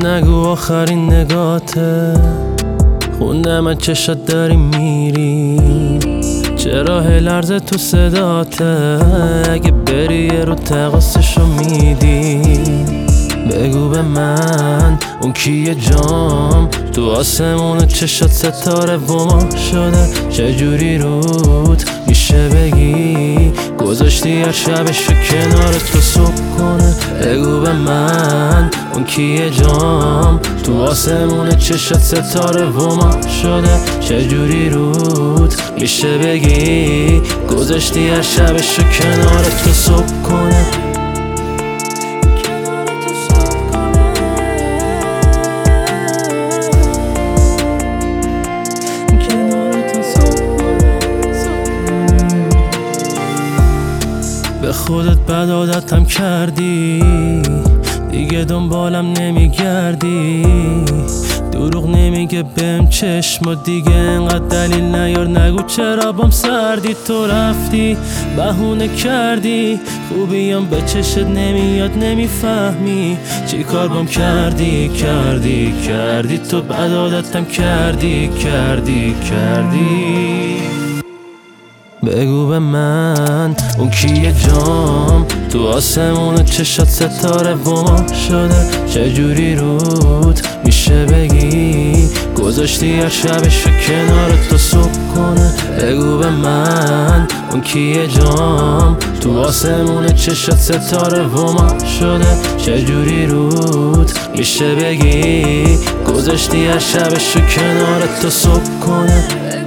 نگو آخرین نگاته، خوندم از چشات داری میری، چرا لرزه تو صداته، اگه بری یه رو تقاسشو میدی. بگو به من اون کیه جام، تو آسمون چشات ستاره و ما شده، چجوری روت میشه بگی گذاشتی هر شبشو کنار تو صبح کنه. بگو به من اون کیه جام، تو آسمون چشات ستاره و ما شده، چجوری روت میشه بگی گذاشتی هر شبشو کنار تو صبح کنه. به خودت بد عادتم کردی، دیگه دنبالم نمیگردی، دروغ نمیگه بهم چشم و دیگه انقدر دلیل نیار، نگو چرا بام سردی، تو رفتی بهونه کردی، خوبیام به چشت نمیاد نمیفهمی، چی کار بام کردی تو بد عادتم کردی. بگو به من اون کیه جام، تو آسمون چشات ستاره و ما شده، چجوری روت میشه بگی گذاشتی هر شبشو کنار تو صبح کنه. بگو به من اون کیه جام، تو آسمون چشات ستاره و ما شده، چجوری روت میشه بگی گذاشتی هر شبشو کنار تو صبح کنه.